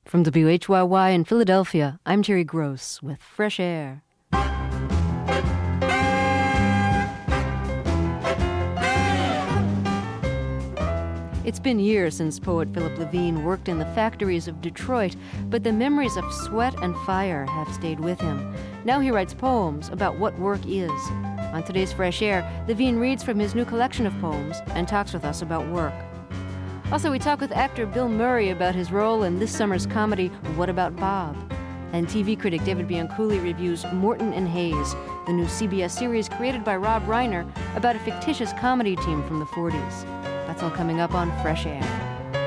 From WHYY in Philadelphia, I'm Terry Gross with Fresh Air. It's been years since poet Philip Levine worked in the factories of Detroit, but the memories of sweat and fire have stayed with him. Now he writes poems about what work is. On today's Fresh Air, Levine reads from his new collection of poems and talks with us about work. Also, we talk with actor Bill Murray about his role in this summer's comedy, What About Bob? And TV critic David Bianculli reviews Morton and Hayes, the new CBS series created by Rob Reiner about a fictitious comedy team from the 40s. That's all coming up on Fresh Air.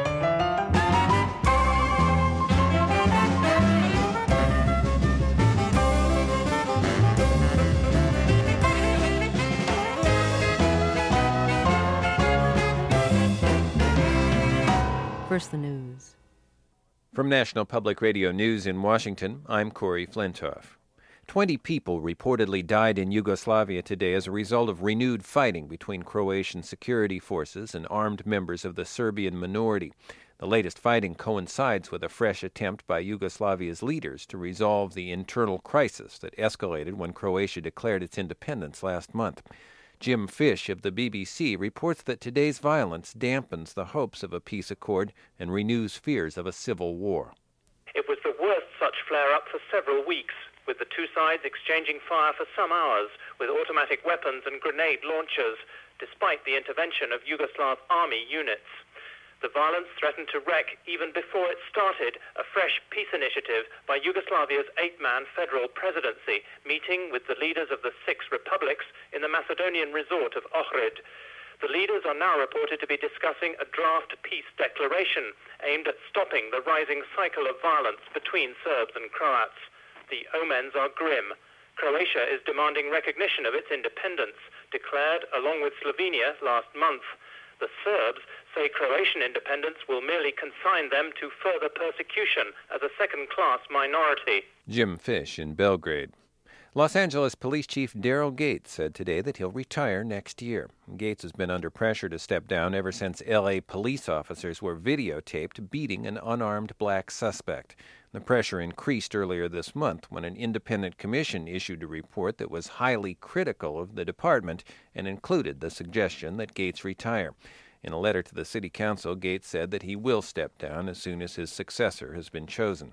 First, the news. From National Public Radio News in Washington, I'm Corey Flintoff. 20 people reportedly died in Yugoslavia today as a result of renewed fighting between Croatian security forces and armed members of the Serbian minority. The latest fighting coincides with a fresh attempt by Yugoslavia's leaders to resolve the internal crisis that escalated when Croatia declared its independence last month. Jim Fish of the BBC reports that today's violence dampens the hopes of a peace accord and renews fears of a civil war. It was the worst such flare-up for several weeks, with the two sides exchanging fire for some hours with automatic weapons and grenade launchers, despite the intervention of Yugoslav army units. The violence threatened to wreck, even before it started, a fresh peace initiative by Yugoslavia's 8-man federal presidency, meeting with the leaders of the 6 republics in the Macedonian resort of Ohrid. The leaders are now reported to be discussing a draft peace declaration aimed at stopping the rising cycle of violence between Serbs and Croats. The omens are grim. Croatia is demanding recognition of its independence, declared along with Slovenia last month. The Serbs say Croatian independence will merely consign them to further persecution as a second-class minority. Jim Fish in Belgrade. Los Angeles Police Chief Daryl Gates said today that he'll retire next year. Gates has been under pressure to step down ever since L.A. police officers were videotaped beating an unarmed black suspect. The pressure increased earlier this month when an independent commission issued a report that was highly critical of the department and included the suggestion that Gates retire. In a letter to the city council, Gates said that he will step down as soon as his successor has been chosen.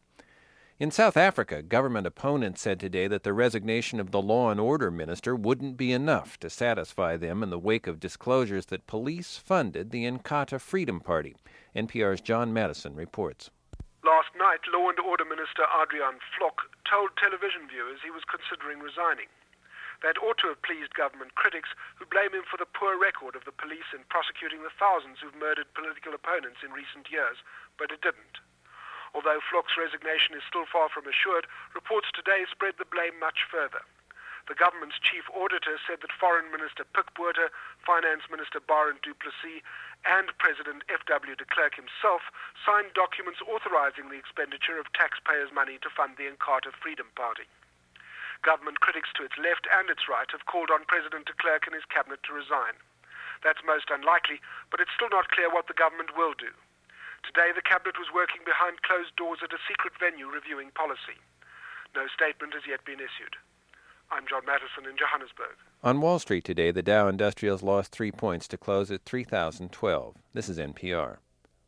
In South Africa, government opponents said today that the resignation of the law and order minister wouldn't be enough to satisfy them in the wake of disclosures that police funded the Inkatha Freedom Party. NPR's John Madison reports. Last night, Law and Order Minister Adrian Vlok told television viewers he was considering resigning. That ought to have pleased government critics who blame him for the poor record of the police in prosecuting the thousands who've murdered political opponents in recent years, but it didn't. Although Vlok's resignation is still far from assured, reports today spread the blame much further. The government's chief auditor said that Foreign Minister Pik Botha, Finance Minister Barend du Plessis, and President F.W. de Klerk himself signed documents authorizing the expenditure of taxpayers' money to fund the Inkatha Freedom Party. Government critics to its left and its right have called on President de Klerk and his cabinet to resign. That's most unlikely, but it's still not clear what the government will do. Today, the cabinet was working behind closed doors at a secret venue reviewing policy. No statement has yet been issued. I'm John Madison in Johannesburg. On Wall Street today, the Dow Industrials lost 3 points to close at 3,012. This is NPR.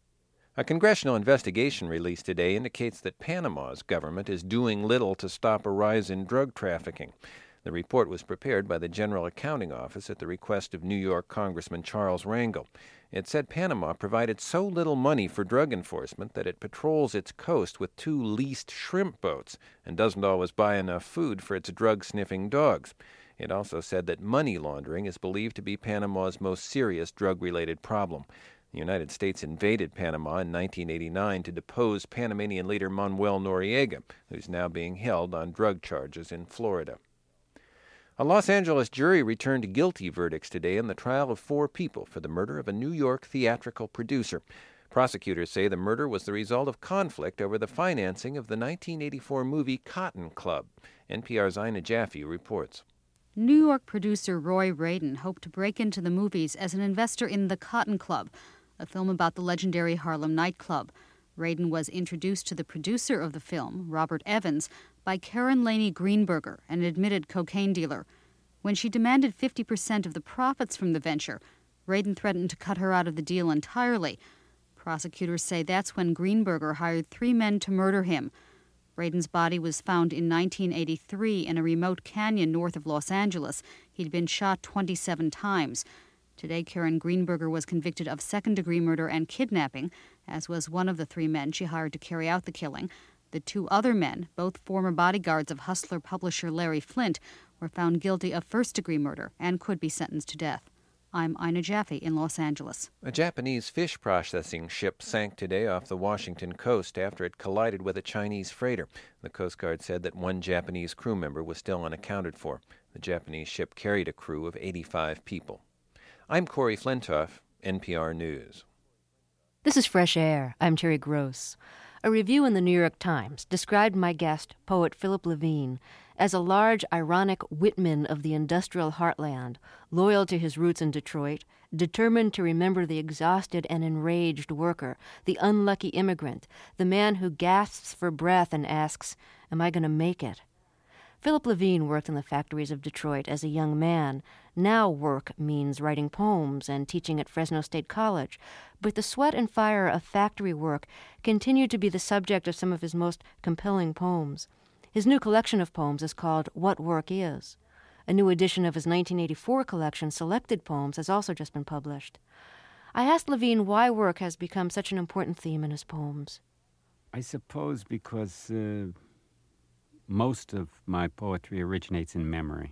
A congressional investigation released today indicates that Panama's government is doing little to stop a rise in drug trafficking. The report was prepared by the General Accounting Office at the request of New York Congressman Charles Rangel. It said Panama provided so little money for drug enforcement that it patrols its coast with 2 leased shrimp boats and doesn't always buy enough food for its drug-sniffing dogs. It also said that money laundering is believed to be Panama's most serious drug-related problem. The United States invaded Panama in 1989 to depose Panamanian leader Manuel Noriega, who's now being held on drug charges in Florida. A Los Angeles jury returned guilty verdicts today in the trial of 4 people for the murder of a New York theatrical producer. Prosecutors say the murder was the result of conflict over the financing of the 1984 movie Cotton Club. NPR's Ina Jaffe reports. New York producer Roy Radin hoped to break into the movies as an investor in The Cotton Club, a film about the legendary Harlem nightclub. Radin was introduced to the producer of the film, Robert Evans, by Karen Laney Greenberger, an admitted cocaine dealer. When she demanded 50% of the profits from the venture, Radin threatened to cut her out of the deal entirely. Prosecutors say that's when Greenberger hired 3 men to murder him. Radin's body was found in 1983 in a remote canyon north of Los Angeles. He'd been shot 27 times. Today, Karen Greenberger was convicted of second-degree murder and kidnapping, as was one of the 3 men she hired to carry out the killing. The 2 other men, both former bodyguards of hustler-publisher Larry Flynt, were found guilty of first-degree murder and could be sentenced to death. I'm Ina Jaffe in Los Angeles. A Japanese fish processing ship sank today off the Washington coast after it collided with a Chinese freighter. The Coast Guard said that 1 Japanese crew member was still unaccounted for. The Japanese ship carried a crew of 85 people. I'm Corey Flintoff, NPR News. This is Fresh Air. I'm Terry Gross. A review in the New York Times described my guest, poet Philip Levine, as a large, ironic Whitman of the industrial heartland, loyal to his roots in Detroit, determined to remember the exhausted and enraged worker, the unlucky immigrant, the man who gasps for breath and asks, "Am I going to make it?" Philip Levine worked in the factories of Detroit as a young man. Now work means writing poems and teaching at Fresno State College. But the sweat and fire of factory work continued to be the subject of some of his most compelling poems. His new collection of poems is called What Work Is. A new edition of his 1984 collection, Selected Poems, has also just been published. I asked Levine why work has become such an important theme in his poems. I suppose because most of my poetry originates in memory.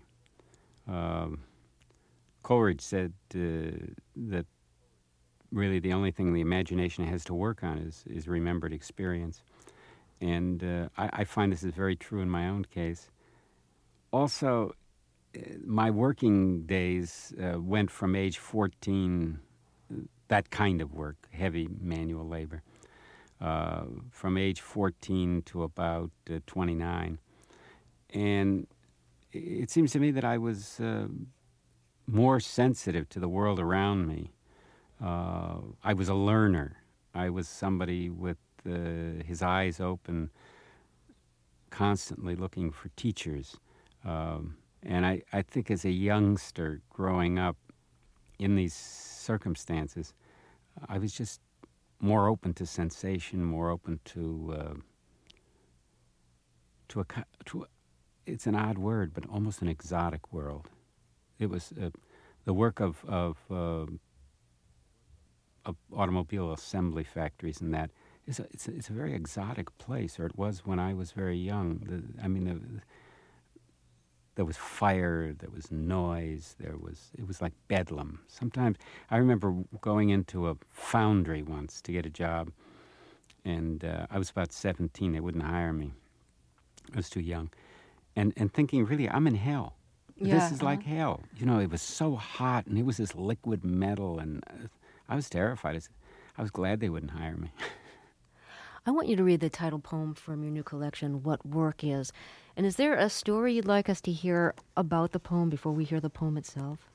Coleridge said that really the only thing the imagination has to work on is remembered experience. And I find this is very true in my own case. Also, my working days went from age 14, that kind of work, heavy manual labor, from age 14 to about 29. And it seems to me that I was more sensitive to the world around me. I was a learner. I was somebody with his eyes open, constantly looking for teachers. And I think as a youngster growing up in these circumstances, I was just more open to sensation, more open to it's an odd word, but almost an exotic world. It was the work of automobile assembly factories, and that it's a very exotic place, or it was when I was very young. There was fire, there was noise, it was like bedlam. Sometimes I remember going into a foundry once to get a job, and I was about 17. They wouldn't hire me. I was too young. And thinking, really, I'm in hell. Yeah, this is like hell. You know, it was so hot, and it was this liquid metal, and I was terrified. I was glad they wouldn't hire me. I want you to read the title poem from your new collection, What Work Is. And is there a story you'd like us to hear about the poem before we hear the poem itself?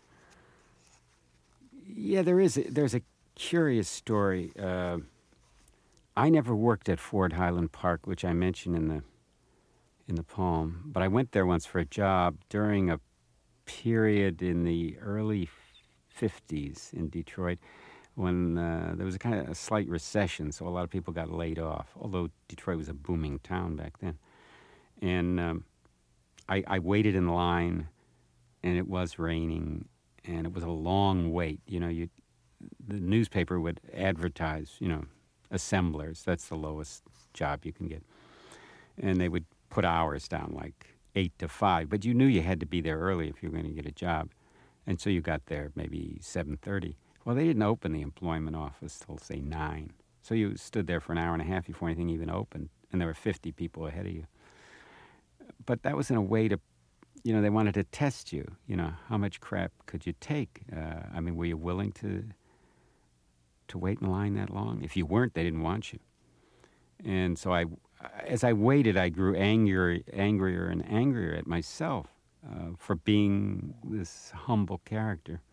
Yeah, there's a curious story. I never worked at Ford Highland Park, which I mentioned in the poem, but I went there once for a job during a period in the early 50s in Detroit when there was a slight recession, so a lot of people got laid off, although Detroit was a booming town back then. And I waited in line, and it was raining, and it was a long wait. You know, the newspaper would advertise, assemblers. That's the lowest job you can get. And they would put hours down, like 8 to 5. But you knew you had to be there early if you were going to get a job. And so you got there maybe 7:30. Well, they didn't open the employment office till, say, 9. So you stood there for an hour and a half before anything even opened. And there were 50 people ahead of you. But that was in a way to, they wanted to test you. How much crap could you take? Were you willing to wait in line that long? If you weren't, they didn't want you. And so as I waited, I grew angrier and angrier at myself for being this humble character.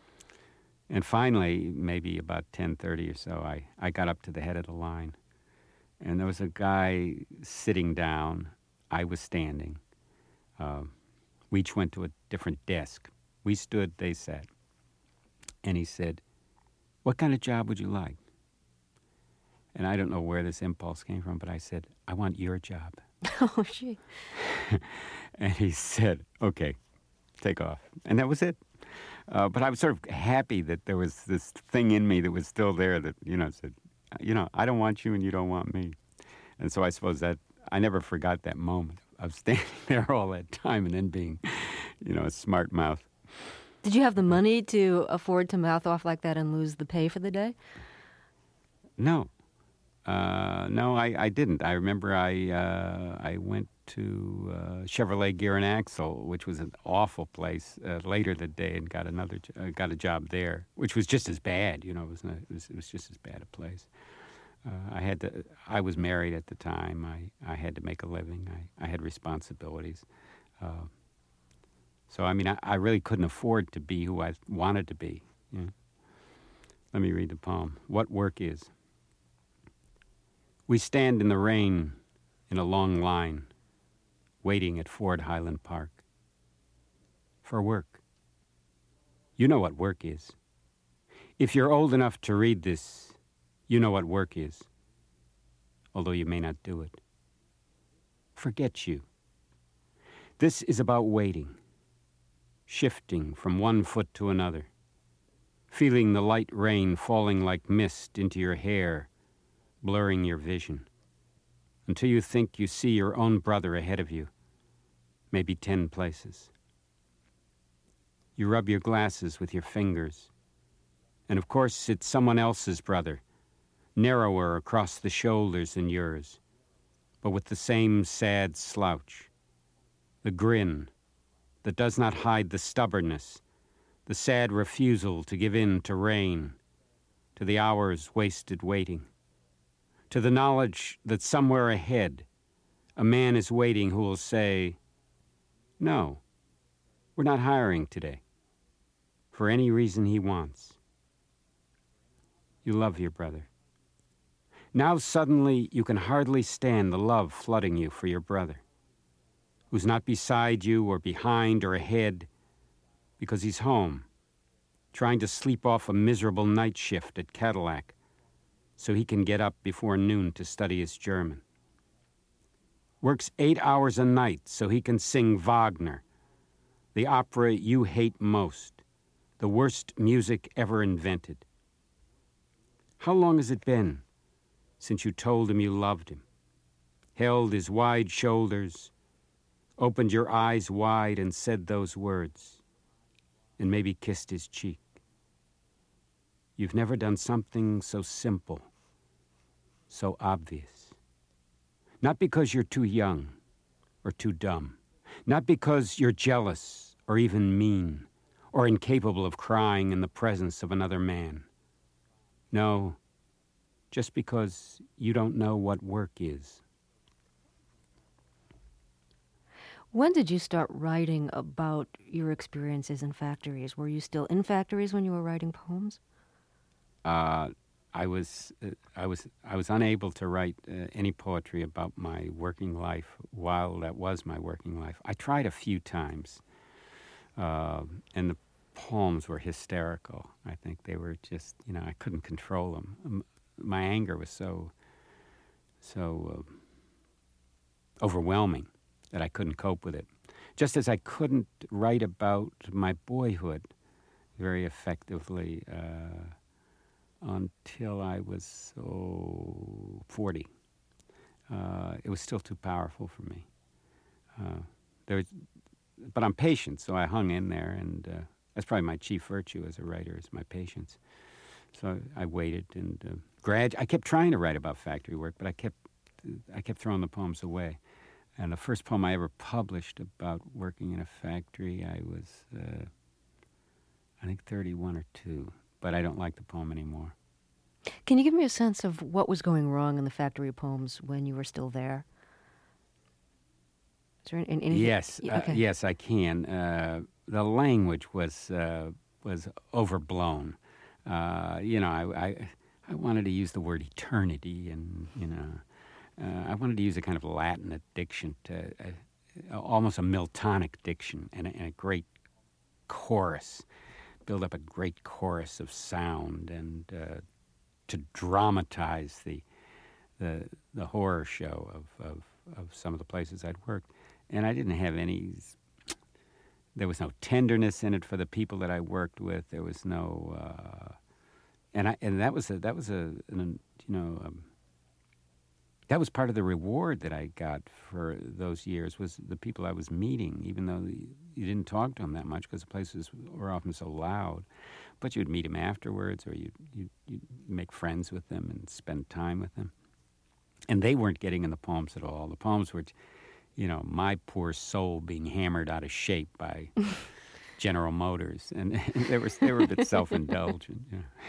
And finally, maybe about 10:30 or so, I got up to the head of the line. And there was a guy sitting down. I was standing. We each went to a different desk. We stood, they sat. And he said, "What kind of job would you like?" And I don't know where this impulse came from, but I said, "I want your job." Oh, gee. And he said, "Okay, take off." And that was it. But I was sort of happy that there was this thing in me that was still there that, said, I don't want you and you don't want me. And so I suppose that I never forgot that moment of standing there all that time and then being, a smart mouth. Did you have the money to afford to mouth off like that and lose the pay for the day? No. No, I didn't. I remember I went to Chevrolet Gear and Axle, which was an awful place, later that day, and got a job there, which was just as bad. It was just as bad a place. I was married at the time. I had to make a living. I had responsibilities. So I really couldn't afford to be who I wanted to be. Let me read the poem. What work is. We stand in the rain in a long line, waiting at Ford Highland Park. For work. You know what work is. If you're old enough to read this, you know what work is, although you may not do it. Forget you. This is about waiting, shifting from one foot to another, feeling the light rain falling like mist into your hair, blurring your vision, until you think you see your own brother ahead of you, maybe 10 places. You rub your glasses with your fingers, and of course it's someone else's brother, narrower across the shoulders than yours, but with the same sad slouch, the grin that does not hide the stubbornness, the sad refusal to give in to rain, to the hours wasted waiting, to the knowledge that somewhere ahead a man is waiting who will say, "No, we're not hiring today," for any reason he wants. You love your brother. Now suddenly you can hardly stand the love flooding you for your brother, who's not beside you or behind or ahead because he's home, trying to sleep off a miserable night shift at Cadillac so he can get up before noon to study his German. Works 8 hours a night so he can sing Wagner, the opera you hate most, the worst music ever invented. How long has it been since you told him you loved him, held his wide shoulders, opened your eyes wide and said those words, and maybe kissed his cheek? You've never done something so simple, so obvious. Not because you're too young or too dumb. Not because you're jealous or even mean or incapable of crying in the presence of another man. No, just because you don't know what work is. When did you start writing about your experiences in factories? Were you still in factories when you were writing poems? I was unable to write any poetry about my working life while that was my working life. I tried a few times, and the poems were hysterical. I think they were just, I couldn't control them. My anger was so overwhelming that I couldn't cope with it. Just as I couldn't write about my boyhood very effectively until I was 40. It was still too powerful for me. But I'm patient, so I hung in there, and that's probably my chief virtue as a writer, is my patience. So I waited, and I kept trying to write about factory work, but I kept throwing the poems away. And the first poem I ever published about working in a factory, I was, I think, 31 or 2. But I don't like the poem anymore. Can you give me a sense of what was going wrong in the factory poems when you were still there? Is there anything? Yes, okay. Yes, I can. The language was overblown. I wanted to use the word eternity, and I wanted to use a kind of Latin diction, to almost a Miltonic diction, and a great chorus, build up a great chorus of sound, and to dramatize the horror show of some of the places I'd worked. And I didn't have any. There was no tenderness in it for the people that I worked with. There was no, that was part of the reward that I got for those years, was the people I was meeting, even though you didn't talk to them that much because the places were often so loud. But you'd meet them afterwards, or you'd make friends with them and spend time with them. And they weren't getting in the poems at all. The poems were, my poor soul being hammered out of shape by General Motors. And they were a bit self-indulgent.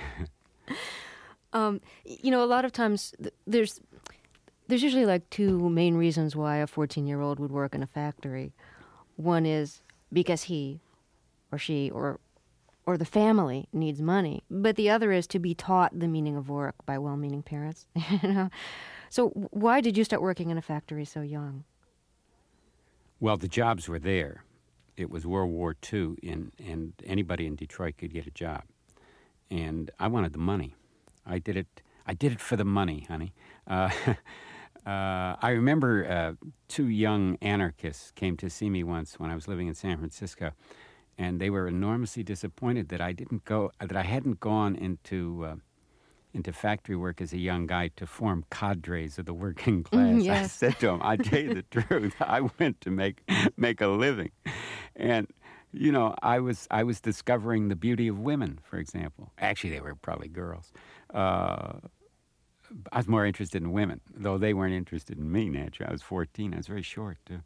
A lot of times there's usually like two main reasons why a 14-year-old would work in a factory. One is because he or she or the family needs money, but the other is to be taught the meaning of work by well-meaning parents. So why did you start working in a factory so young? Well, the jobs were there. It was World War II, and anybody in Detroit could get a job. And I wanted the money. I did it for the money, honey. I remember two young anarchists came to see me once when I was living in San Francisco, and they were enormously disappointed that I hadn't gone into factory work as a young guy to form cadres of the working class. Yes. I said to them, "I tell you the truth, I went to make a living," and I was discovering the beauty of women, for example. Actually, they were probably girls. I was more interested in women, though they weren't interested in me, naturally. I was 14. I was very short, too.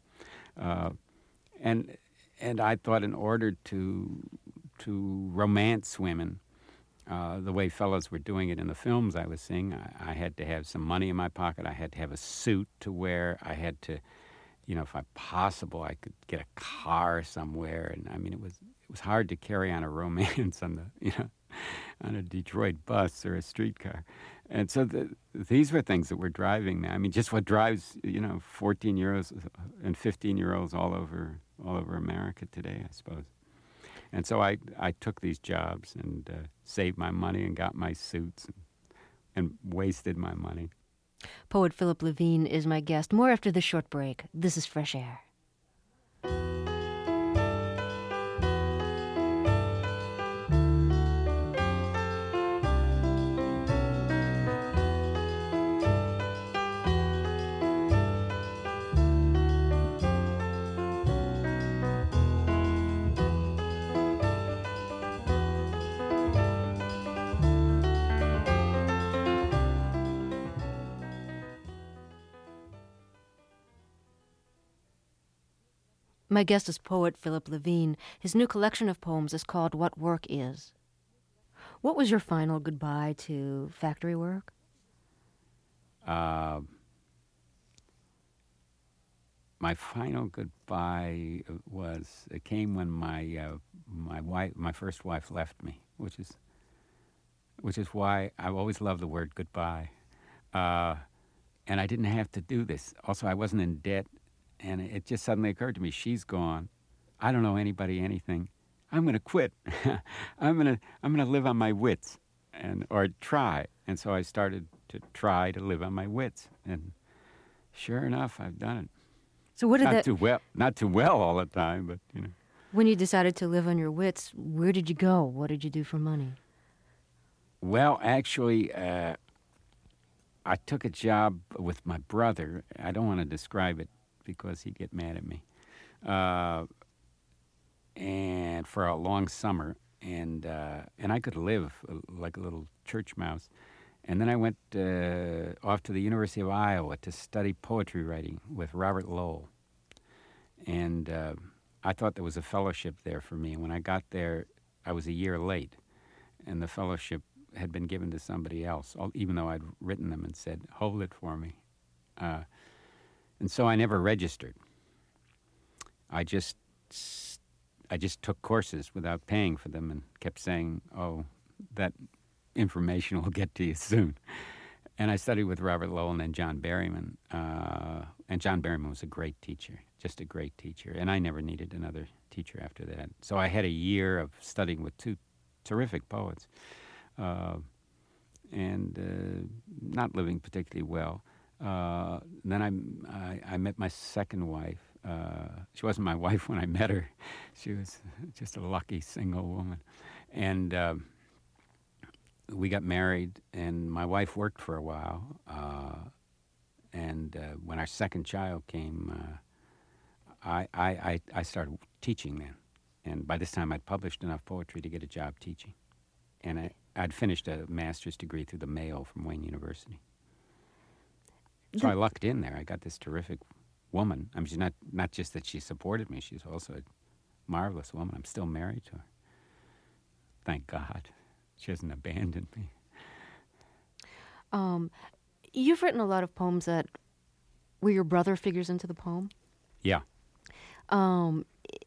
And I thought in order to romance women, the way fellows were doing it in the films I was seeing, I had to have some money in my pocket. I had to have a suit to wear. I had to, if possible, I could get a car somewhere. And I mean, it was hard to carry on a romance on a Detroit bus or a streetcar. And so these were things that were driving me. I mean, just what drives 14-year-olds and 15-year-olds all over America today, I suppose. And so I took these jobs and saved my money and got my suits and wasted my money. Poet Philip Levine is my guest. More after this short break. This is Fresh Air. My guest is poet Philip Levine. His new collection of poems is called What Work Is. What was your final goodbye to factory work? My final goodbye came when my first wife left me, which is why I always loved the word goodbye. And I didn't have to do this. Also, I wasn't in debt. And it just suddenly occurred to me, she's gone. I don't know anybody, anything. I'm going to quit. I'm going to live on my wits, or try. And so I started to try to live on my wits. And sure enough, I've done it. So what did not too well all the time, but When you decided to live on your wits, where did you go? What did you do for money? Well, actually, I took a job with my brother. I don't want to describe it, because he'd get mad at me, and for a long summer, and I could live like a little church mouse. And then I went off to the University of Iowa to study poetry writing with Robert Lowell, and I thought there was a fellowship there for me. And when I got there, I was a year late, and the fellowship had been given to somebody else, even though I'd written them and said, "Hold it for me." And so I never registered. I just took courses without paying for them and kept saying, "Oh, that information will get to you soon." And I studied with Robert Lowell and then John Berryman. And John Berryman was a great teacher, just a great teacher. And I never needed another teacher after that. So I had a year of studying with two terrific poets, and not living particularly well. Then I met my second wife. She wasn't my wife when I met her. She was just a lucky single woman. And we got married, and my wife worked for a while. And when our second child came, I started teaching then. And by this time, I'd published enough poetry to get a job teaching. And I'd finished a master's degree through the Mayo from Wayne University. So I lucked in there. I got this terrific woman. I mean, she's not just that she supported me, she's also a marvelous woman. I'm still married to her. Thank God. She hasn't abandoned me. You've written a lot of poems where your brother figures into the poem. Yeah. Do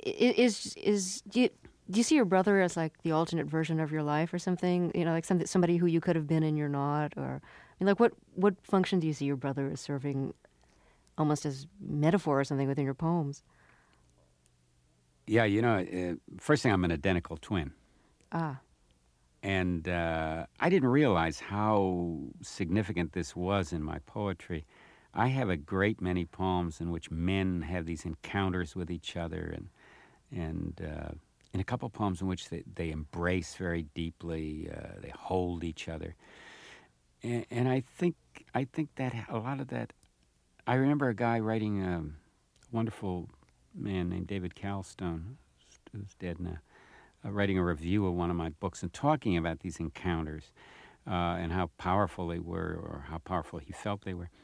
you see your brother as like the alternate version of your life or something? You know, like somebody who you could have been and you're not, or I mean, like what function do you see your brother as serving, almost as metaphor or something within your poems? Yeah, you know, first thing, I'm an identical twin. Ah. And I didn't realize how significant this was in my poetry. I have a great many poems in which men have these encounters with each other, and in a couple poems in which they embrace very deeply, they hold each other. And I think that a lot of that, I remember a guy writing, a wonderful man named David Calstone, who's dead now, writing a review of one of my books and talking about these encounters and how powerful they were, or how powerful he felt they were.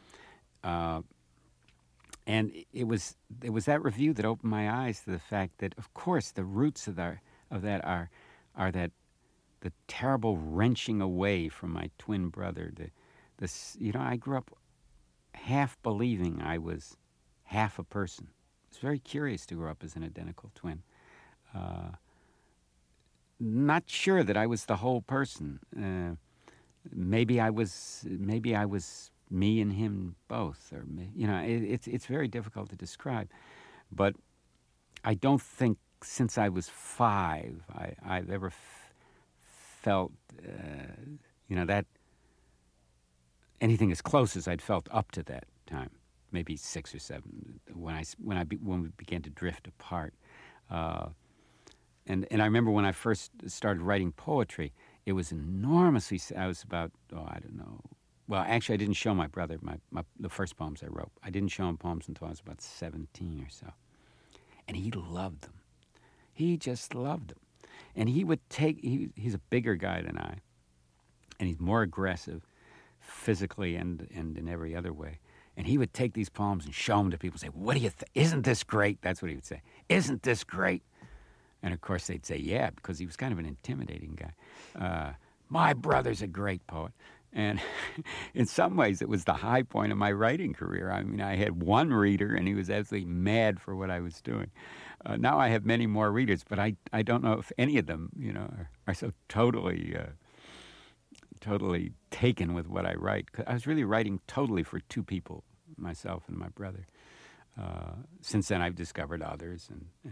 And it was that review that opened my eyes to the fact that, of course, the roots of that are that the terrible wrenching away from my twin brother. I grew up half believing I was half a person. It's very curious to grow up as an identical twin. Not sure that I was the whole person. Maybe I was me and him both, or it's very difficult to describe. But I don't think since I was 5 I've ever felt that anything as close as I'd felt up to that time. Maybe 6 or 7 when we began to drift apart. And I remember when I first started writing poetry, it was enormously. I was about, I don't know. Well, actually, I didn't show my brother the first poems I wrote. I didn't show him poems until I was about 17 or so. And he loved them. He just loved them. And he would he's a bigger guy than I, and he's more aggressive physically and in every other way. And he would take these poems and show them to people and say, "What do you think? Isn't this great?" That's what he would say. "Isn't this great?" And, of course, they'd say, yeah, because he was kind of an intimidating guy. My brother's a great poet. And in some ways, it was the high point of my writing career. I mean, I had one reader, and he was absolutely mad for what I was doing. Now I have many more readers, but I don't know if any of them, are so totally taken with what I write. 'Cause I was really writing totally for two people, myself and my brother. Since then, I've discovered others,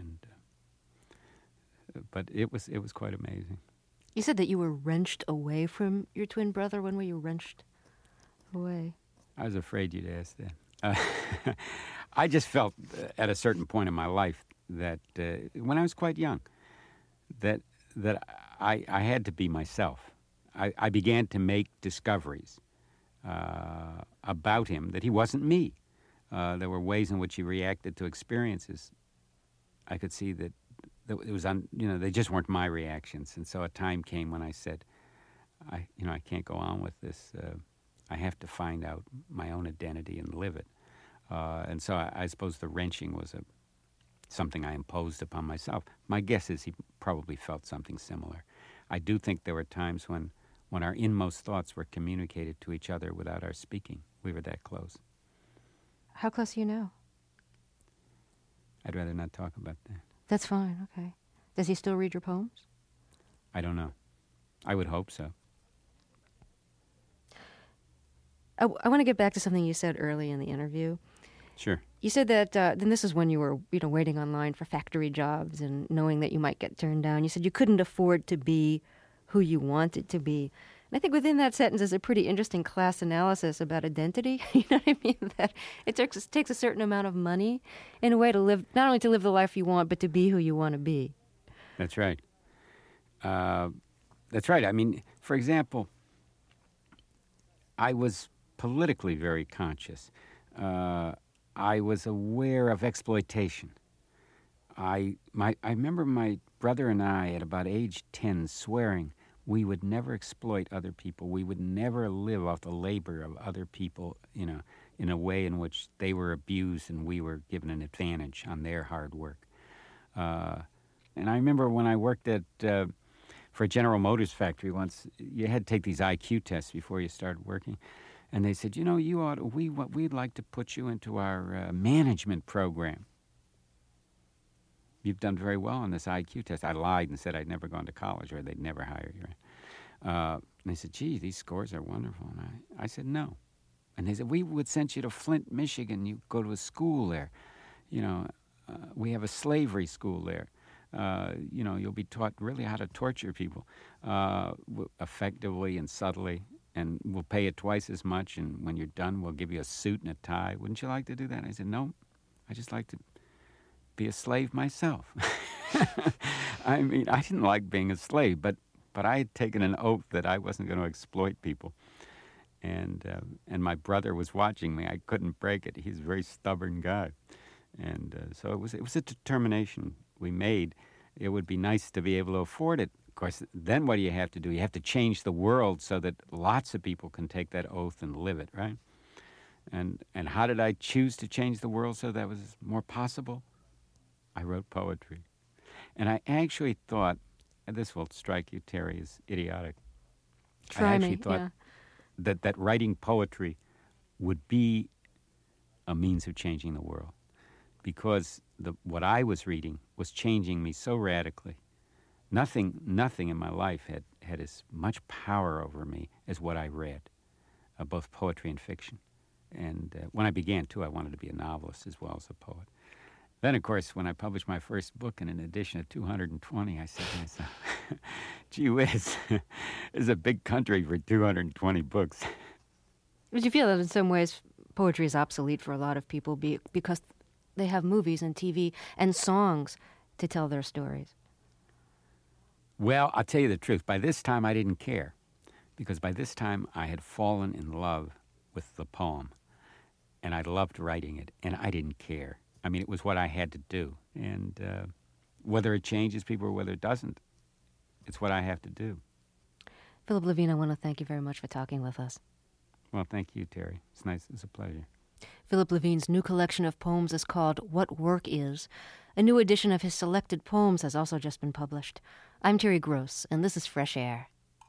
but it was quite amazing. You said that you were wrenched away from your twin brother. When were you wrenched away? I was afraid you'd ask that. I just felt at a certain point in my life that when I was quite young, that I had to be myself. I began to make discoveries about him, that he wasn't me. There were ways in which he reacted to experiences. I could see that it was they just weren't my reactions. And so a time came when I said, I can't go on with this. I have to find out my own identity and live it. And so I suppose the wrenching was something I imposed upon myself. My guess is he probably felt something similar. I do think there were times when our inmost thoughts were communicated to each other without our speaking. We were that close. How close are you now? I'd rather not talk about that. That's fine, okay. Does he still read your poems? I don't know. I would hope so. I want to get back to something you said early in the interview. Sure. You said that, then this is when you were, waiting online for factory jobs and knowing that you might get turned down. You said you couldn't afford to be who you wanted to be. And I think within that sentence is a pretty interesting class analysis about identity. You know what I mean? That it takes a certain amount of money in a way to live, not only to live the life you want, but to be who you want to be. That's right. That's right. I mean, for example, I was politically very conscious. I was aware of exploitation. I remember my brother and I, at about age 10, swearing we would never exploit other people. We would never live off the labor of other people, in a way in which they were abused and we were given an advantage on their hard work. And I remember when I worked for a General Motors factory once, you had to take these IQ tests before you started working. And they said, we'd like to put you into our management program. You've done very well on this IQ test. I lied and said I'd never gone to college or they'd never hire you. And they said, gee, these scores are wonderful. And I said, no. And they said, we would send you to Flint, Michigan. You go to a school there. We have a slavery school there. You'll be taught really how to torture people effectively and subtly. And we'll pay you twice as much. And when you're done, we'll give you a suit and a tie. Wouldn't you like to do that? And I said, no, I just like to be a slave myself. I mean, I didn't like being a slave, but I had taken an oath that I wasn't going to exploit people. And my brother was watching me. I couldn't break it. He's a very stubborn guy. And so it was a determination we made. It would be nice to be able to afford it. Of course, then what do you have to do? You have to change the world so that lots of people can take that oath and live it, right? And how did I choose to change the world so that was more possible? I wrote poetry. And I actually thought, and this will strike you, Terry, as idiotic. I actually thought that writing poetry would be a means of changing the world, because what I was reading was changing me so radically. Nothing in my life had as much power over me as what I read, both poetry and fiction. And when I began, too, I wanted to be a novelist as well as a poet. Then, of course, when I published my first book in an edition of 220, I said to myself, gee whiz, this is a big country for 220 books. Would you feel that in some ways poetry is obsolete for a lot of people because they have movies and TV and songs to tell their stories? Well, I'll tell you the truth. By this time, I didn't care, because by this time, I had fallen in love with the poem, and I loved writing it, and I didn't care. I mean, it was what I had to do, and whether it changes people or whether it doesn't, it's what I have to do. Philip Levine, I want to thank you very much for talking with us. Well, thank you, Terry. It's nice. It's a pleasure. Philip Levine's new collection of poems is called What Work Is. A new edition of his selected poems has also just been published. I'm Terry Gross, and this is Fresh Air.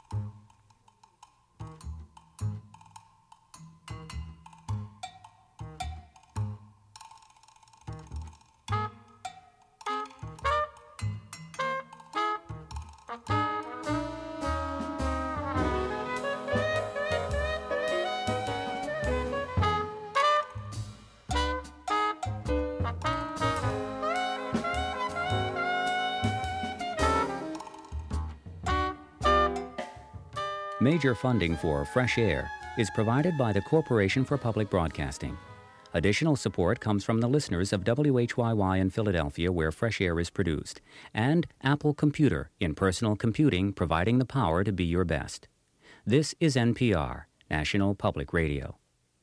Major funding for Fresh Air is provided by the Corporation for Public Broadcasting. Additional support comes from the listeners of WHYY in Philadelphia, where Fresh Air is produced, and Apple Computer in personal computing, providing the power to be your best. This is NPR, National Public Radio.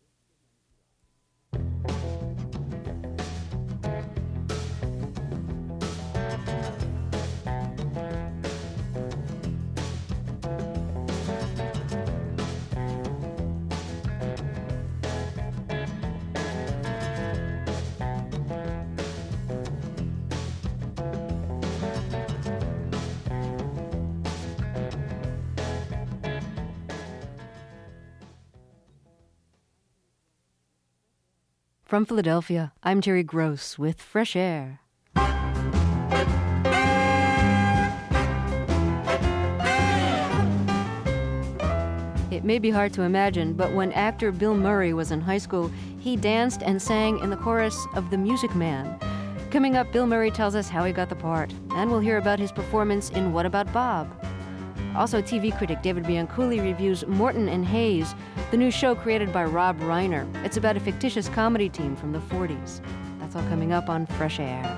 From Philadelphia, I'm Terry Gross with Fresh Air. It It may be hard to imagine, but when actor Bill Murray was in high school, he danced and sang in the chorus of The Music Man. Coming up, Bill Murray tells us how he got the part, and we'll hear about his performance in What About Bob? Also, TV critic David Bianculli reviews Morton and Hayes, the new show created by Rob Reiner. It's about a fictitious comedy team from the 40s. That's all coming up on Fresh Air.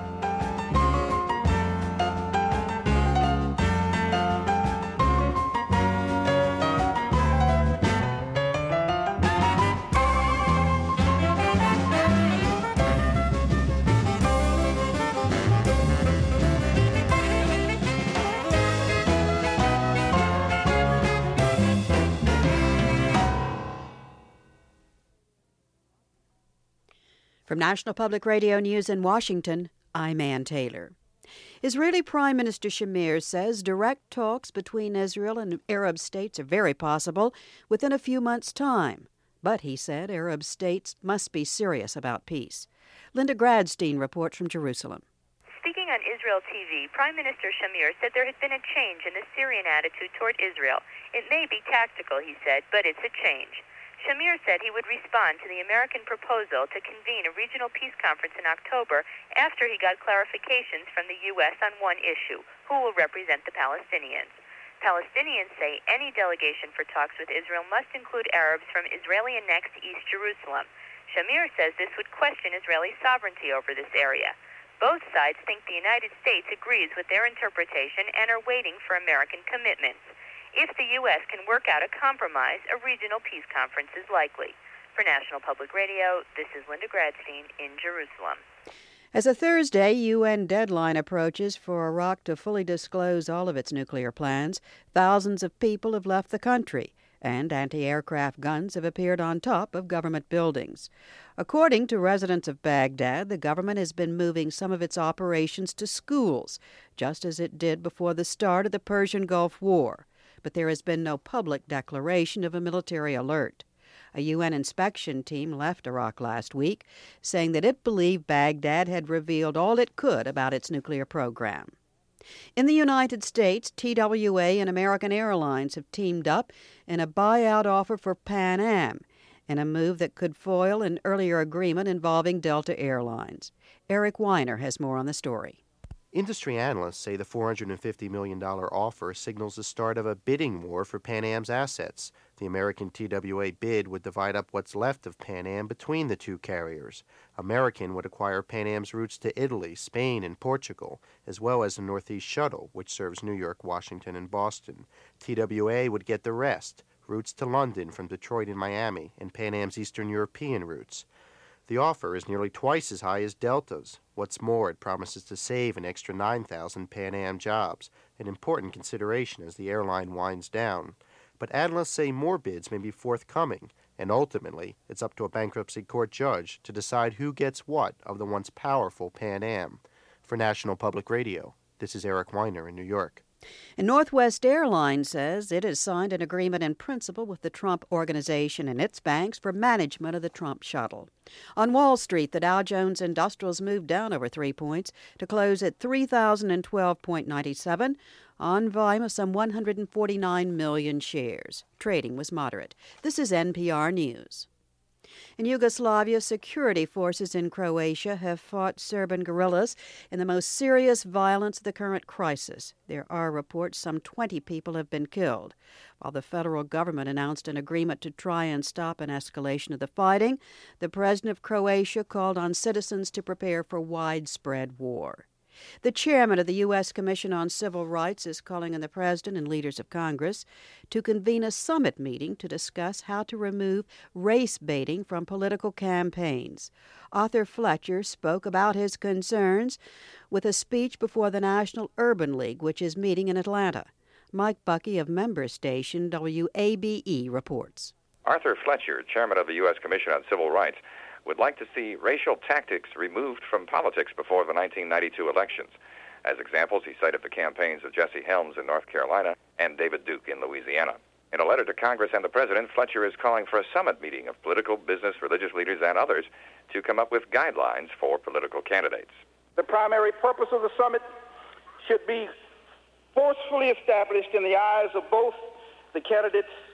From National Public Radio News in Washington, I'm Ann Taylor. Israeli Prime Minister Shamir says direct talks between Israel and Arab states are very possible within a few months' time. But, he said, Arab states must be serious about peace. Linda Gradstein reports from Jerusalem. Speaking on Israel TV, Prime Minister Shamir said there had been a change in the Syrian attitude toward Israel. It may be tactical, he said, but it's a change. Shamir said he would respond to the American proposal to convene a regional peace conference in October after he got clarifications from the U.S. on one issue: who will represent the Palestinians. Palestinians say any delegation for talks with Israel must include Arabs from Israeli-annexed East Jerusalem. Shamir says this would question Israeli sovereignty over this area. Both sides think the United States agrees with their interpretation and are waiting for American commitments. If the U.S. can work out a compromise, a regional peace conference is likely. For National Public Radio, this is Linda Gradstein in Jerusalem. As a Thursday UN deadline approaches for Iraq to fully disclose all of its nuclear plans, thousands of people have left the country, and anti-aircraft guns have appeared on top of government buildings. According to residents of Baghdad, the government has been moving some of its operations to schools, just as it did before the start of the Persian Gulf War. But there has been no public declaration of a military alert. A UN inspection team left Iraq last week, saying that it believed Baghdad had revealed all it could about its nuclear program. In the United States, TWA and American Airlines have teamed up in a buyout offer for Pan Am, in a move that could foil an earlier agreement involving Delta Airlines. Eric Weiner has more on the story. Industry analysts say the $450 million offer signals the start of a bidding war for Pan Am's assets. The American TWA bid would divide up what's left of Pan Am between the two carriers. American would acquire Pan Am's routes to Italy, Spain, and Portugal, as well as the Northeast Shuttle, which serves New York, Washington, and Boston. TWA would get the rest, routes to London from Detroit and Miami, and Pan Am's Eastern European routes. The offer is nearly twice as high as Delta's. What's more, it promises to save an extra 9,000 Pan Am jobs, an important consideration as the airline winds down. But analysts say more bids may be forthcoming, and ultimately, it's up to a bankruptcy court judge to decide who gets what of the once powerful Pan Am. For National Public Radio, this is Eric Weiner in New York. And Northwest Airlines says it has signed an agreement in principle with the Trump Organization and its banks for management of the Trump shuttle. On Wall Street, the Dow Jones Industrials moved down over 3 points to close at 3,012.97 on volume of some 149 million shares. Trading was moderate. This is NPR News. In Yugoslavia, security forces in Croatia have fought Serbian guerrillas in the most serious violence of the current crisis. There are reports some 20 people have been killed. While the federal government announced an agreement to try and stop an escalation of the fighting, the president of Croatia called on citizens to prepare for widespread war. The chairman of the U.S. Commission on Civil Rights is calling on the president and leaders of Congress to convene a summit meeting to discuss how to remove race baiting from political campaigns. Arthur Fletcher spoke about his concerns with a speech before the National Urban League, which is meeting in Atlanta. Mike Buckey of member station WABE reports. Arthur Fletcher, chairman of the U.S. Commission on Civil Rights, would like to see racial tactics removed from politics before the 1992 elections. As examples, he cited the campaigns of Jesse Helms in North Carolina and David Duke in Louisiana. In a letter to Congress and the President, Fletcher is calling for a summit meeting of political, business, religious leaders, and others to come up with guidelines for political candidates. The primary purpose of the summit should be forcefully established in the eyes of both the candidates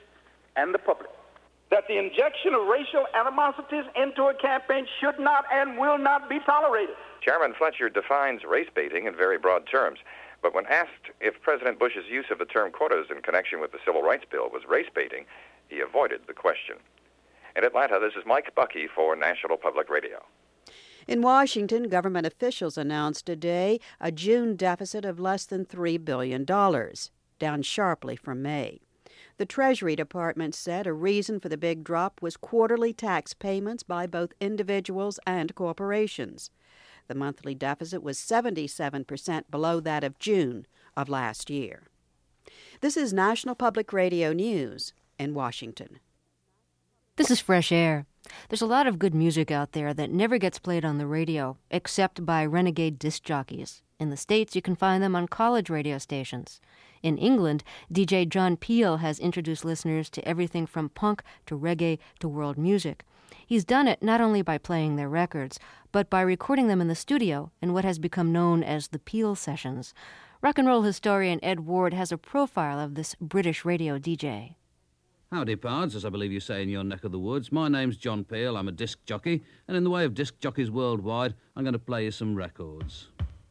and the public that the injection of racial animosities into a campaign should not and will not be tolerated. Chairman Fletcher defines race baiting in very broad terms, but when asked if President Bush's use of the term quotas in connection with the Civil Rights Bill was race baiting, he avoided the question. In Atlanta, this is Mike Buckey for National Public Radio. In Washington, government officials announced today a June deficit of less than $3 billion, down sharply from May. The Treasury Department said a reason for the big drop was quarterly tax payments by both individuals and corporations. The monthly deficit was 77% below that of June of last year. This is National Public Radio News in Washington. This is Fresh Air. There's a lot of good music out there that never gets played on the radio, except by renegade disc jockeys. In the States, you can find them on college radio stations. In England, DJ John Peel has introduced listeners to everything from punk to reggae to world music. He's done it not only by playing their records, but by recording them in the studio in what has become known as the Peel Sessions. Rock and roll historian Ed Ward has a profile of this British radio DJ. Howdy, pards, as I believe you say in your neck of the woods. My name's John Peel, I'm a disc jockey, and in the way of disc jockeys worldwide, I'm going to play you some records.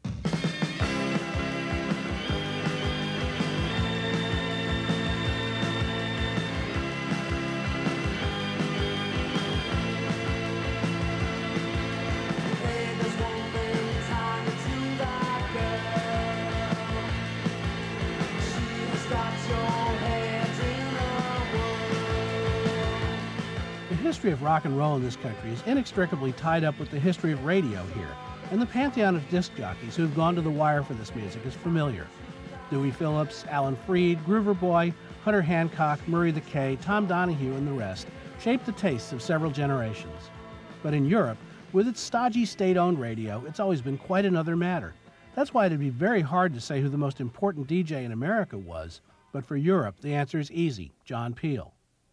The history of rock and roll in this country is inextricably tied up with the history of radio here, and the pantheon of disc jockeys who have gone to the wire for this music is familiar. Dewey Phillips, Alan Freed, Groover Boy, Hunter Hancock, Murray the K, Tom Donahue, and the rest shaped the tastes of several generations. But in Europe, with its stodgy state-owned radio, it's always been quite another matter. That's why it'd be very hard to say who the most important DJ in America was, but for Europe, the answer is easy: John Peel.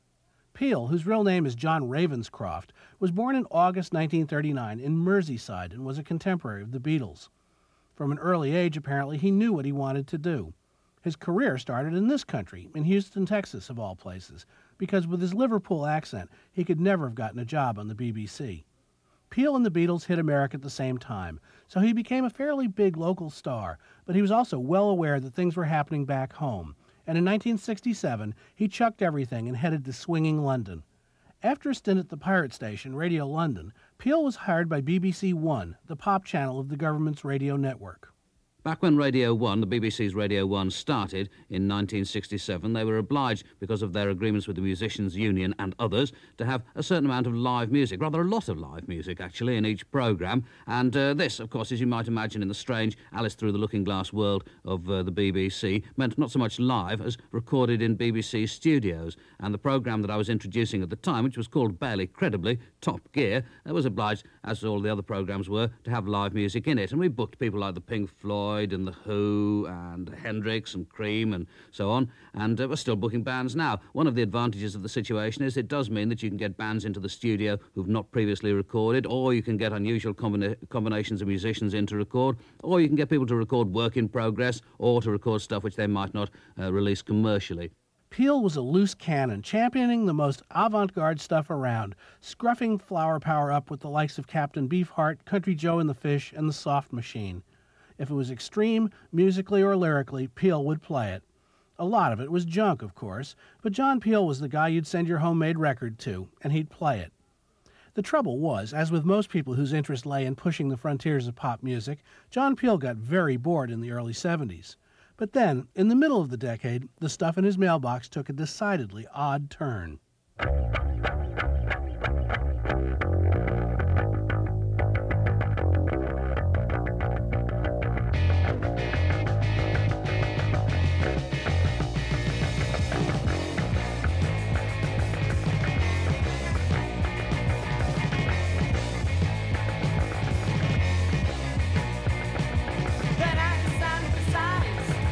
Peel, whose real name is John Ravenscroft, was born in August 1939 in Merseyside and was a contemporary of the Beatles. From an early age, apparently, he knew what he wanted to do. His career started in this country, in Houston, Texas, of all places, because with his Liverpool accent, he could never have gotten a job on the BBC. Peel and the Beatles hit America at the same time, so he became a fairly big local star, but he was also well aware that things were happening back home, and in 1967, he chucked everything and headed to swinging London. After a stint at the pirate station, Radio London, Peel was hired by BBC One, the pop channel of the government's radio network. Back when Radio 1, the BBC's Radio 1, started in 1967, they were obliged, because of their agreements with the Musicians' Union and others, to have a certain amount of live music, rather a lot of live music, actually, in each programme. And this, of course, as you might imagine in the strange Alice Through the Looking-Glass world of the BBC, meant not so much live as recorded in BBC studios. And the programme that I was introducing at the time, which was called barely credibly Top Gear, was obliged, as all the other programmes were, to have live music in it. And we booked people like the Pink Floyd and the Who and Hendrix and Cream and so on, and we're still booking bands now. One of the advantages of the situation is it does mean that you can get bands into the studio who've not previously recorded, or you can get unusual combinations of musicians in to record, or you can get people to record work in progress, or to record stuff which they might not release commercially. Peel was a loose cannon, championing the most avant-garde stuff around, scruffing flower power up with the likes of Captain Beefheart, Country Joe and the Fish, and the Soft Machine. If it was extreme, musically or lyrically, Peel would play it. A lot of it was junk, of course, but John Peel was the guy you'd send your homemade record to, and he'd play it. The trouble was, as with most people whose interest lay in pushing the frontiers of pop music, John Peel got very bored in the early 70s. But then, in the middle of the decade, the stuff in his mailbox took a decidedly odd turn.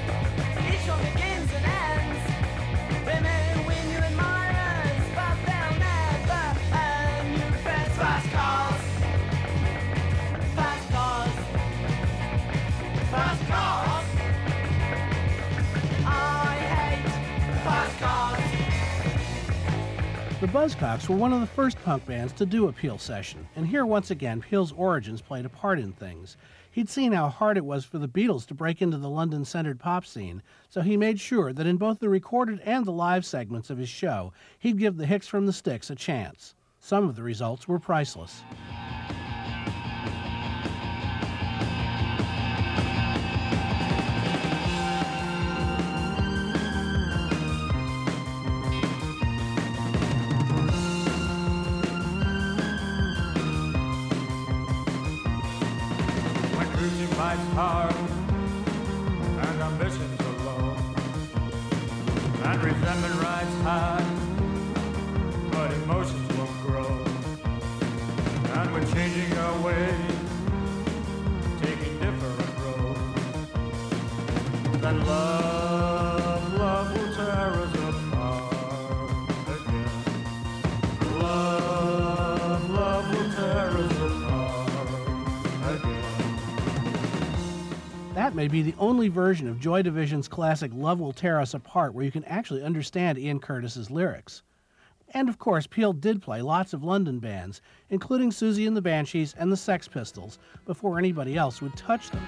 Begins and ends. They may win you admirers, but they'll Buzzcocks were one of the first punk bands to do a Peel session, and here once again Peel's origins played a part in things. He'd seen how hard it was for the Beatles to break into the London-centered pop scene, so he made sure that in both the recorded and the live segments of his show, he'd give the Hicks from the Sticks a chance. Some of the results were priceless. Hard and ambitions are low, and resentment rides high, but emotions won't grow. And we're changing our ways, taking different roads. Then love will tear us apart again. Love will tear us apart again. That may be the only version of Joy Division's classic Love Will Tear Us Apart where you can actually understand Ian Curtis's lyrics. And of course, Peel did play lots of London bands, including Susie and the Banshees and the Sex Pistols, before anybody else would touch them.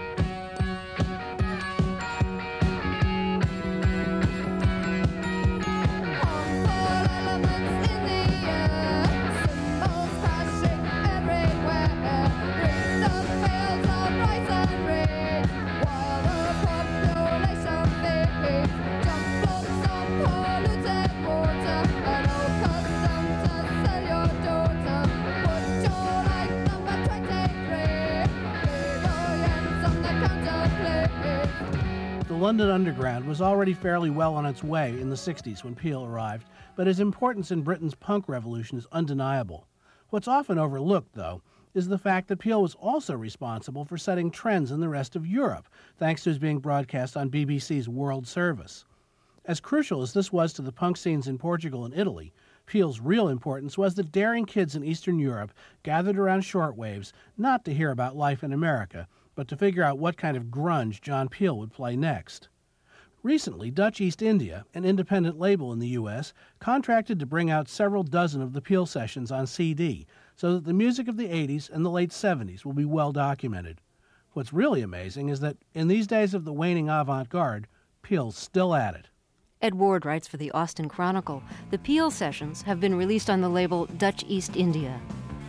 The London Underground was already fairly well on its way in the 60s when Peel arrived, but his importance in Britain's punk revolution is undeniable. What's often overlooked, though, is the fact that Peel was also responsible for setting trends in the rest of Europe, thanks to his being broadcast on BBC's World Service. As crucial as this was to the punk scenes in Portugal and Italy, Peel's real importance was that daring kids in Eastern Europe gathered around shortwaves not to hear about life in America, but to figure out what kind of grunge John Peel would play next. Recently, Dutch East India, an independent label in the U.S., contracted to bring out several dozen of the Peel sessions on CD, so that the music of the 80s and the late 70s will be well documented. What's really amazing is that in these days of the waning avant-garde, Peel's still at it. Ed Ward writes for the Austin Chronicle. The Peel sessions have been released on the label Dutch East India.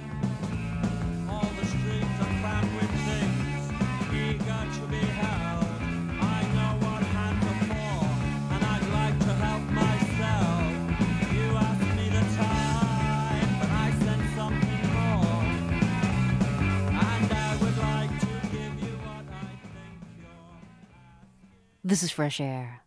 This is Fresh Air.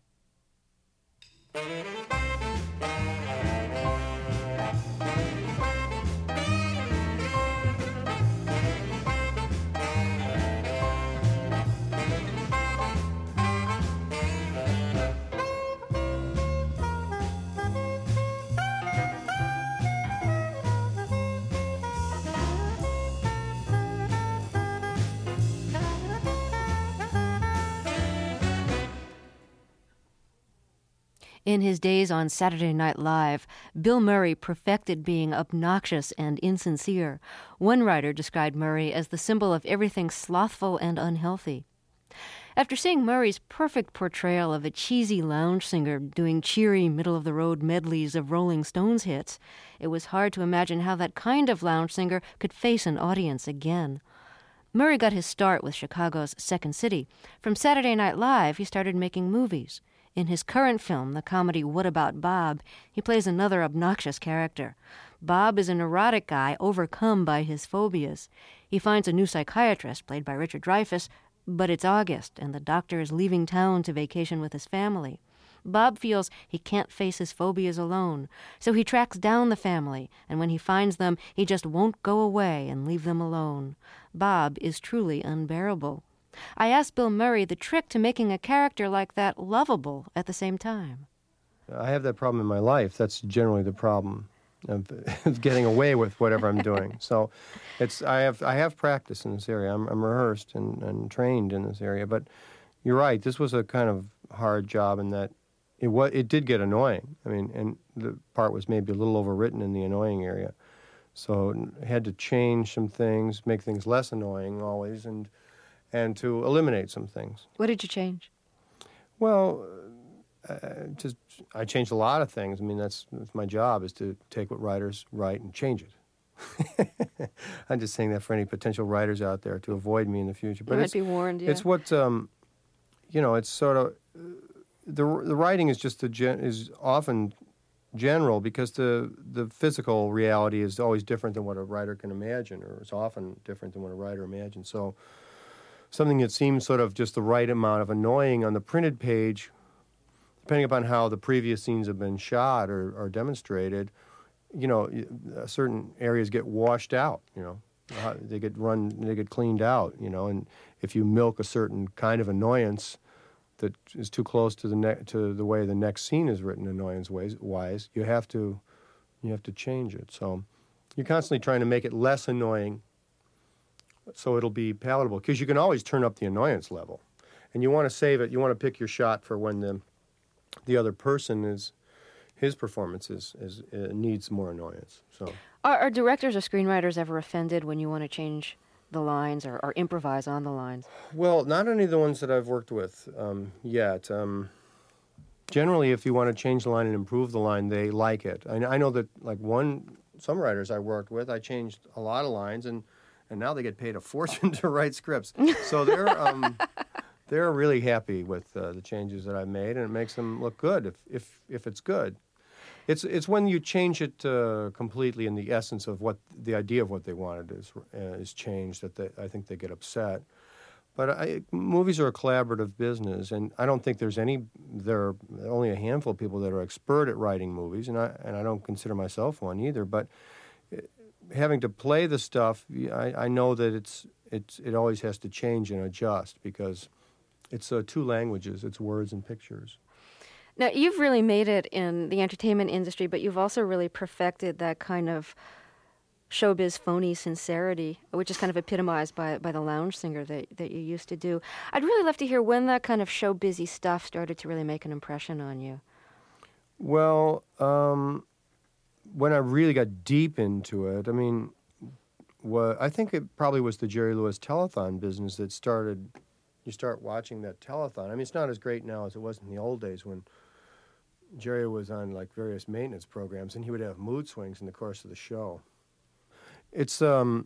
In his days on Saturday Night Live, Bill Murray perfected being obnoxious and insincere. One writer described Murray as the symbol of everything slothful and unhealthy. After seeing Murray's perfect portrayal of a cheesy lounge singer doing cheery, middle-of-the-road medleys of Rolling Stones hits, it was hard to imagine how that kind of lounge singer could face an audience again. Murray got his start with Chicago's Second City. From Saturday Night Live, he started making movies. In his current film, the comedy What About Bob, he plays another obnoxious character. Bob is a neurotic guy overcome by his phobias. He finds a new psychiatrist, played by Richard Dreyfuss, but it's August, and the doctor is leaving town to vacation with his family. Bob feels he can't face his phobias alone, so he tracks down the family, and when he finds them, he just won't go away and leave them alone. Bob is truly unbearable. I asked Bill Murray the trick to making a character like that lovable at the same time. I have that problem in my life. That's generally the problem of getting away with whatever I'm doing. So I have practice in this area. I'm rehearsed and trained in this area. But you're right. This was a kind of hard job in that it did get annoying. I mean, and the part was maybe a little overwritten in the annoying area. So I had to change some things, make things less annoying always, and to eliminate some things. What did you change? Well, I changed a lot of things. I mean, that's my job, is to take what writers write and change it. I'm just saying that for any potential writers out there to avoid me in the future. But you might be warned, yeah. It's what, it's sort of, the writing is just is often general, because the physical reality is always different than what a writer can imagine, or it's often different than what a writer imagines. So something that seems sort of just the right amount of annoying on the printed page, depending upon how the previous scenes have been shot or demonstrated, certain areas get washed out, they get cleaned out, and if you milk a certain kind of annoyance that is too close to the way the next scene is written annoyance-wise, you have to change it. So you're constantly trying to make it less annoying so it'll be palatable, because you can always turn up the annoyance level. And you want to save it, you want to pick your shot for when the other person his performance needs more annoyance. So Are directors or screenwriters ever offended when you want to change the lines or improvise on the lines? Well, not any of the ones that I've worked with yet. Generally, if you want to change the line and improve the line, they like it. I know that, like, some writers I worked with, I changed a lot of lines, and now they get paid a fortune to write scripts. So they're really happy with the changes that I made, and it makes them look good if it's good. It's when you change it completely, in the essence of what the idea of what they wanted is changed, that I think they get upset. But movies are a collaborative business, and I don't think there are only a handful of people that are expert at writing movies, and I don't consider myself one either. But having to play the stuff, I know that it always has to change and adjust, because it's two languages. It's words and pictures. Now, you've really made it in the entertainment industry, but you've also really perfected that kind of showbiz phony sincerity, which is kind of epitomized by the lounge singer that you used to do. I'd really love to hear when that kind of showbizy stuff started to really make an impression on you. Well, when I really got deep into it, I mean, I think it probably was the Jerry Lewis telethon business that started. You start watching that telethon. I mean, it's not as great now as it was in the old days when Jerry was on, like, various maintenance programs, and he would have mood swings in the course of the show. It's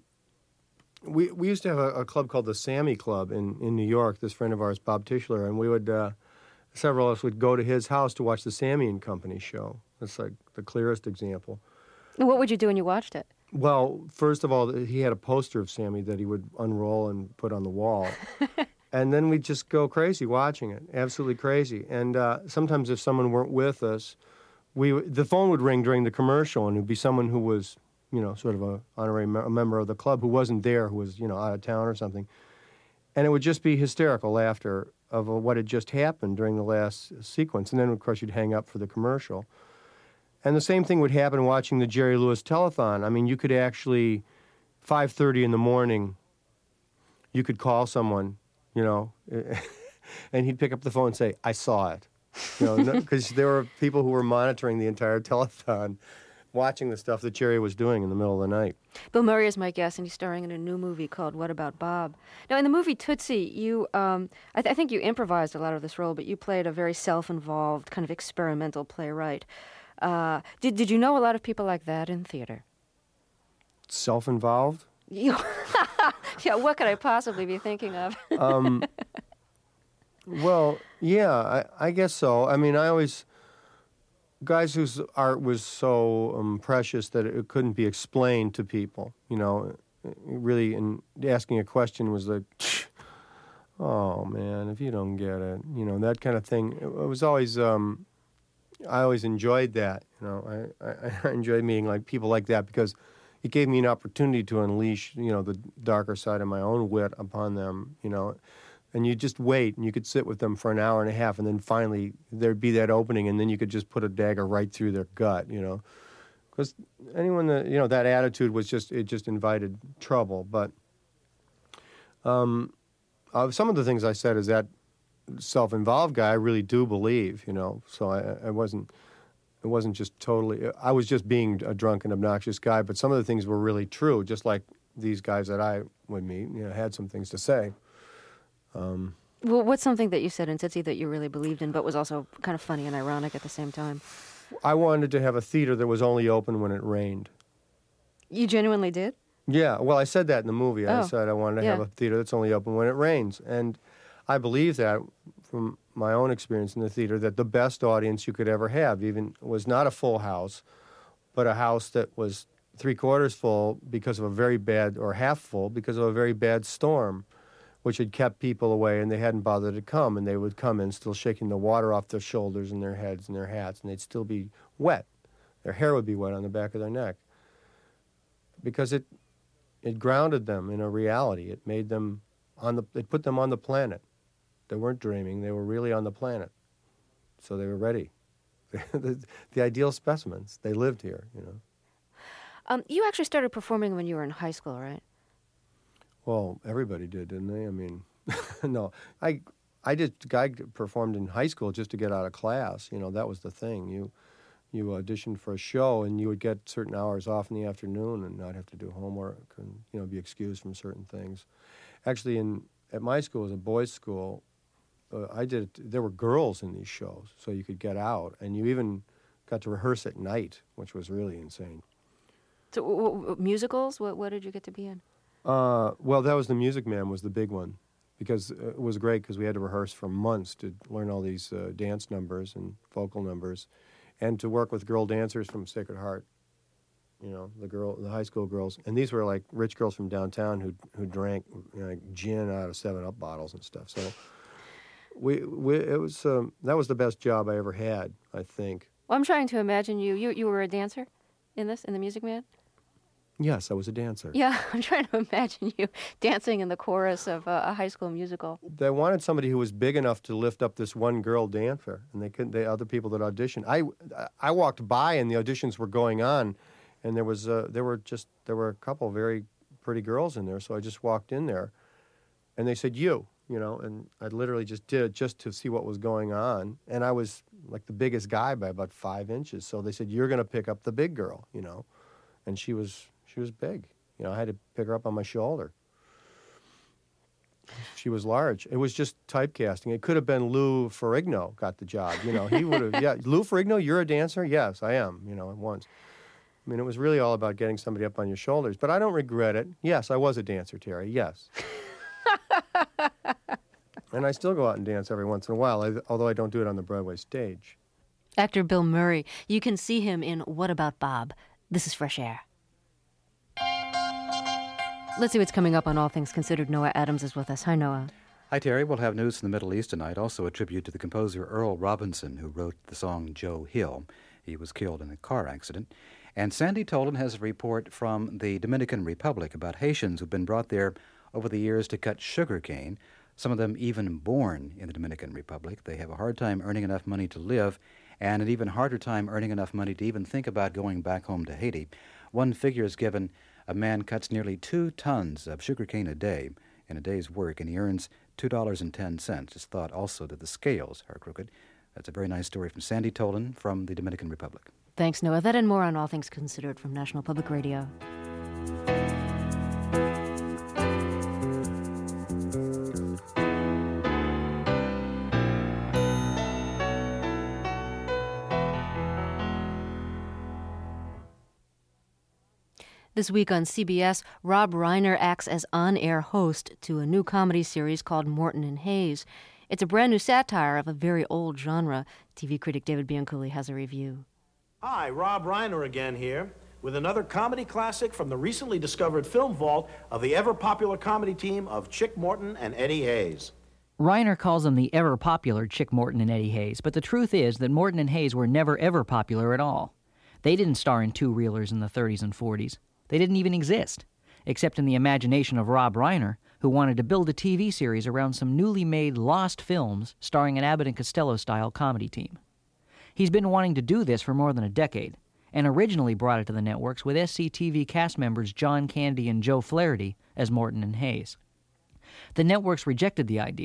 we used to have a club called the Sammy Club in New York. This friend of ours, Bob Tischler, and we would several of us would go to his house to watch the Sammy and Company show. That's like the clearest example. What would you do when you watched it? Well, first of all, he had a poster of Sammy that he would unroll and put on the wall. And then we'd just go crazy watching it, absolutely crazy. And sometimes if someone weren't with us, the phone would ring during the commercial, and it would be someone who was, sort of a honorary member of the club who wasn't there, who was, out of town or something. And it would just be hysterical laughter of what had just happened during the last sequence. And then, of course, you'd hang up for the commercial. And the same thing would happen watching the Jerry Lewis telethon. I mean, you could actually, 5:30 in the morning, you could call someone, and he'd pick up the phone and say, "I saw it," because there were people who were monitoring the entire telethon, watching the stuff that Jerry was doing in the middle of the night. Bill Murray is my guest, and he's starring in a new movie called What About Bob? Now, in the movie Tootsie, you, I think you improvised a lot of this role, but you played a very self-involved, kind of experimental playwright. Did you know a lot of people like that in theater? Self-involved? Yeah, what could I possibly be thinking of? Well, yeah, I guess so. I mean, guys whose art was so precious that it couldn't be explained to people, really, and asking a question was like, oh, man, if you don't get it, that kind of thing. It was always, I always enjoyed that, I enjoyed meeting, like, people like that, because it gave me an opportunity to unleash, the darker side of my own wit upon them, and you just wait, and you could sit with them for an hour and a half, and then finally there'd be that opening, and then you could just put a dagger right through their gut, because anyone that, that attitude was just invited trouble. But some of the things I said is that self-involved guy, I really do believe, So it wasn't just totally. I was just being a drunk and obnoxious guy, but some of the things were really true. Just like these guys that I would meet, had some things to say. Well, what's something that you said in Tootsie that you really believed in, but was also kind of funny and ironic at the same time? I wanted to have a theater that was only open when it rained. You genuinely did? Yeah, well, I said that in the movie. I Oh, said I wanted to yeah. have a theater that's only open when it rains. And I believe that from my own experience in the theater, that the best audience you could ever have even was not a full house, but a house that was 3/4 full because of a very bad, or half full because of a very bad storm, which had kept people away, and they hadn't bothered to come, and they would come in still shaking the water off their shoulders and their heads and their hats, and they'd still be wet. Their hair would be wet on the back of their neck. Because it grounded them in a reality. It made them it put them on the planet. They weren't dreaming. They were really on the planet. So they were ready. The ideal specimens. They lived here, You actually started performing when you were in high school, right? Well, everybody did, didn't they? I mean, no. I performed in high school just to get out of class. That was the thing. You auditioned for a show, and you would get certain hours off in the afternoon and not have to do homework and, be excused from certain things. Actually, at my school, it was a boys' school, there were girls in these shows, so you could get out, and you even got to rehearse at night, which was really insane. So musicals? What did you get to be in? Well, that was The Music Man was the big one, because it was great because we had to rehearse for months to learn all these dance numbers and vocal numbers, and to work with girl dancers from Sacred Heart, the high school girls. And these were like rich girls from downtown who drank gin out of 7-Up bottles and stuff. So that was the best job I ever had, I think. Well, I'm trying to imagine you were a dancer in The Music Man? Yes, I was a dancer. Yeah, I'm trying to imagine you dancing in the chorus of a high school musical. They wanted somebody who was big enough to lift up this one girl dancer, and they couldn't. Other people that auditioned. I walked by, and the auditions were going on, and there were a couple very pretty girls in there. So I just walked in there, and they said and I literally just did it just to see what was going on, and I was like the biggest guy by about 5 inches. So they said, "You're going to pick up the big girl," and she was big. I had to pick her up on my shoulder. She was large. It was just typecasting. It could have been Lou Ferrigno got the job. He would have, yeah. Lou Ferrigno, you're a dancer? Yes, I am, once. I mean, it was really all about getting somebody up on your shoulders. But I don't regret it. Yes, I was a dancer, Terry, yes. And I still go out and dance every once in a while, although I don't do it on the Broadway stage. Actor Bill Murray. You can see him in What About Bob? This is Fresh Air. Let's see what's coming up on All Things Considered. Noah Adams is with us. Hi, Noah. Hi, Terry. We'll have news from the Middle East tonight. Also a tribute to the composer Earl Robinson, who wrote the song Joe Hill. He was killed in a car accident. And Sandy Tolan has a report from the Dominican Republic about Haitians who've been brought there over the years to cut sugar cane, some of them even born in the Dominican Republic. They have a hard time earning enough money to live, and an even harder time earning enough money to even think about going back home to Haiti. One figure is given: a man cuts nearly 2 tons of sugarcane a day in a day's work, and he earns $2.10. It's thought also that the scales are crooked. That's a very nice story from Sandy Tolan from the Dominican Republic. Thanks, Noah. That and more on All Things Considered from National Public Radio. This week on CBS, Rob Reiner acts as on-air host to a new comedy series called Morton and Hayes. It's a brand new satire of a very old genre. TV critic David Bianculli has a review. Hi, Rob Reiner again here with another comedy classic from the recently discovered film vault of the ever-popular comedy team of Chick Morton and Eddie Hayes. Reiner calls them the ever-popular Chick Morton and Eddie Hayes, but the truth is that Morton and Hayes were never ever popular at all. They didn't star in two-reelers in the 30s and 40s. They didn't even exist, except in the imagination of Rob Reiner, who wanted to build a TV series around some newly made lost films starring an Abbott and Costello-style comedy team. He's been wanting to do this for more than a decade, and originally brought it to the networks with SCTV cast members John Candy and Joe Flaherty as Morton and Hayes. The networks rejected the idea,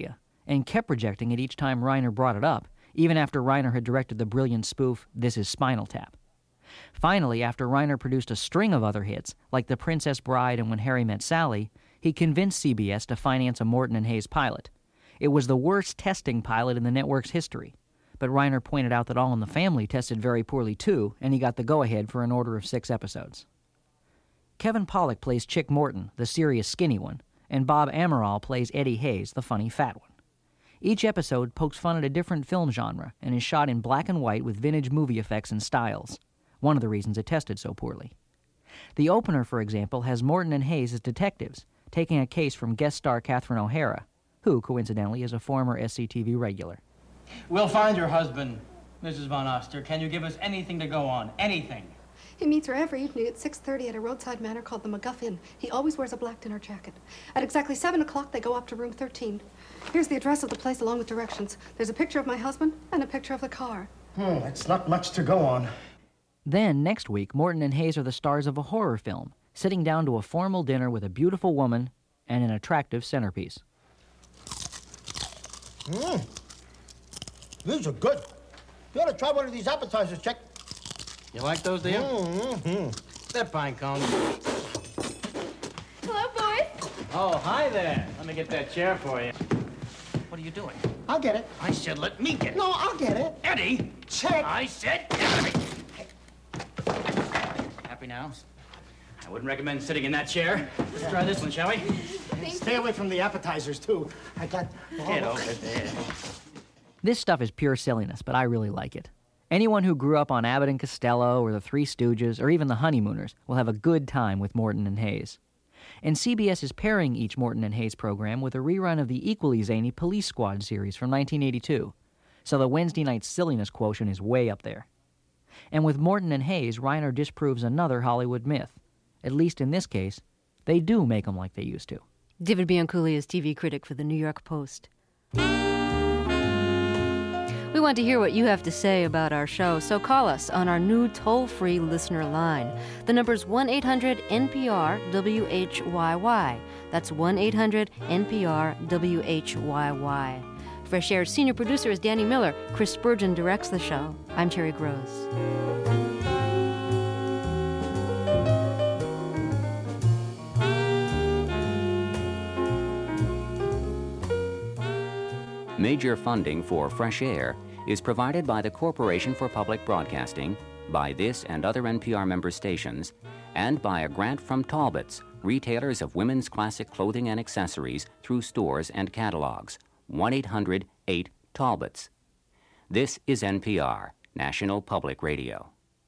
and kept rejecting it each time Reiner brought it up, even after Reiner had directed the brilliant spoof This Is Spinal Tap. Finally, after Reiner produced a string of other hits, like The Princess Bride and When Harry Met Sally, he convinced CBS to finance a Morton and Hayes pilot. It was the worst testing pilot in the network's history, but Reiner pointed out that All in the Family tested very poorly too, and he got the go-ahead for an order of 6 episodes. Kevin Pollak plays Chick Morton, the serious skinny one, and Bob Amaral plays Eddie Hayes, the funny fat one. Each episode pokes fun at a different film genre and is shot in black and white with vintage movie effects and styles, one of the reasons it tested so poorly. The opener, for example, has Morton and Hayes as detectives, taking a case from guest star Catherine O'Hara, who, coincidentally, is a former SCTV regular. We'll find your husband, Mrs. Von Oster. Can you give us anything to go on? Anything? He meets her every evening at 6:30 at a roadside manor called the MacGuffin. He always wears a black dinner jacket. At exactly 7 o'clock, they go up to room 13. Here's the address of the place along with directions. There's a picture of my husband and a picture of the car. It's not much to go on. Then, next week, Morton and Hayes are the stars of a horror film, sitting down to a formal dinner with a beautiful woman and an attractive centerpiece. These are good. You ought to try one of these appetizers, Chick. You like those, do you? They're pine cones. Hello, boys. Oh, hi there. Let me get that chair for you. What are you doing? I'll get it. I said let me get it. No, I'll get it. Eddie! Chick! I said get it. Happy now? I wouldn't recommend sitting in that chair. Let's try this one, shall we? Stay away from the appetizers, too. I got... Get over there. This stuff is pure silliness, but I really like it. Anyone who grew up on Abbott and Costello or the Three Stooges or even the Honeymooners will have a good time with Morton and Hayes. And CBS is pairing each Morton and Hayes program with a rerun of the equally zany Police Squad series from 1982. So the Wednesday night silliness quotient is way up there. And with Morton and Hayes, Reiner disproves another Hollywood myth. At least in this case, they do make them like they used to. David Bianculli is TV critic for the New York Post. We want to hear what you have to say about our show, so call us on our new toll-free listener line. The number's 1-800-NPR-WHYY. That's 1-800-NPR-WHYY. Fresh Air's senior producer is Danny Miller. Chris Spurgeon directs the show. I'm Terry Gross. Major funding for Fresh Air is provided by the Corporation for Public Broadcasting, by this and other NPR member stations, and by a grant from Talbots, retailers of women's classic clothing and accessories through stores and catalogs. 1-800-8-TALBOTS. This is NPR, National Public Radio.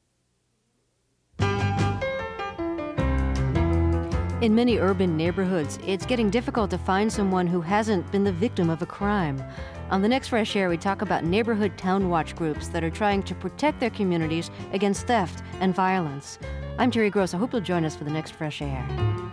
In many urban neighborhoods, it's getting difficult to find someone who hasn't been the victim of a crime. On the next Fresh Air, we talk about neighborhood town watch groups that are trying to protect their communities against theft and violence. I'm Terry Gross. I hope you'll join us for the next Fresh Air.